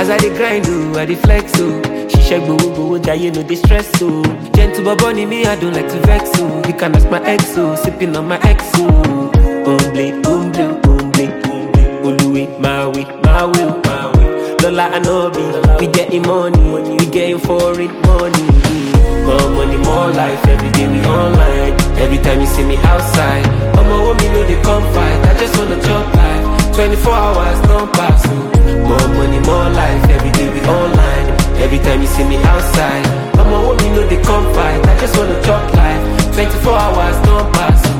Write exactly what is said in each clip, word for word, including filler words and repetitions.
As I dey grind, oh, I dey flex, oh. She shake go go jaye no dey stress, oh. Gentle but bunny me, I don't like to vex, oh. You can ask my ex, oh, sipping on my ex, oh. Umble, umble, umble, umble. Oluwe, my way, my way, my way. Lola and Obi, we getting money, we getting foreign money. More money, more life, every day we online. Every time you see me outside, I'ma want me know they come fight. I just wanna chop life, twenty-four hours, don't pass, oh. More money, more life, every day we online. Every time you see me outside, I'ma want me know they come fight. I just wanna chop life, twenty-four hours, don't pass, oh.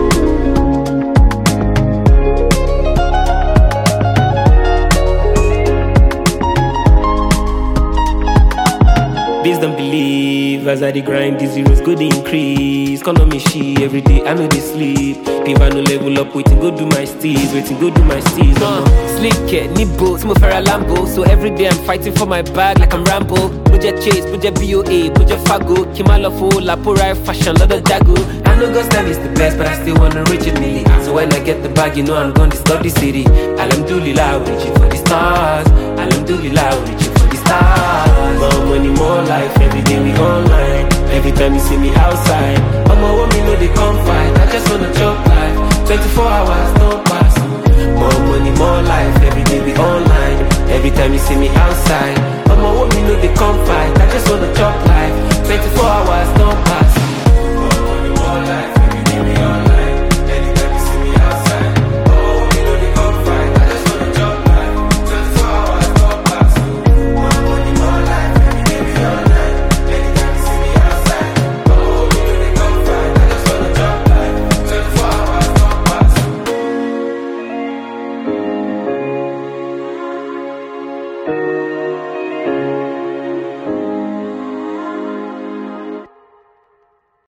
Please don't believe as I dey grind, the zeros go dey increase. Call on me she every day, I know they sleep. If I no level up, waiting go do my steez, waiting go do my steez. Uh, sleep care, need boats, mo fera Lambo. So every day I'm fighting for my bag like I'm Rambo. Budget chase, budget B O A, budget Fago. Kimala full, Lapora fashion, lot of Jago. I know God's time is the best, but I still wanna reach it nearly. So when I get the bag, you know I'm gonna disturb the city. Alhamdulillah, reaching for the stars. Alhamdulillah, reaching for the stars. More money, more life, every day we online. Every time you see me outside, I'ma want me know they come fight. I just wanna chop life, twenty-four hours, no pass. More money, more life, every day we online. Every time you see me outside, I'ma want me know they come fight. I just wanna chop life, twenty-four hours, no pass. More money, more life, every day we online. Anytime you see me outside, I'ma want me know they come fight. I just wanna chop life, twenty-four hours, no pass. More money, more life, every day we online. Anytime you see me outside, I'ma want me know they come fight. I just wanna chop life, twenty-four hours, no pass. Thank you.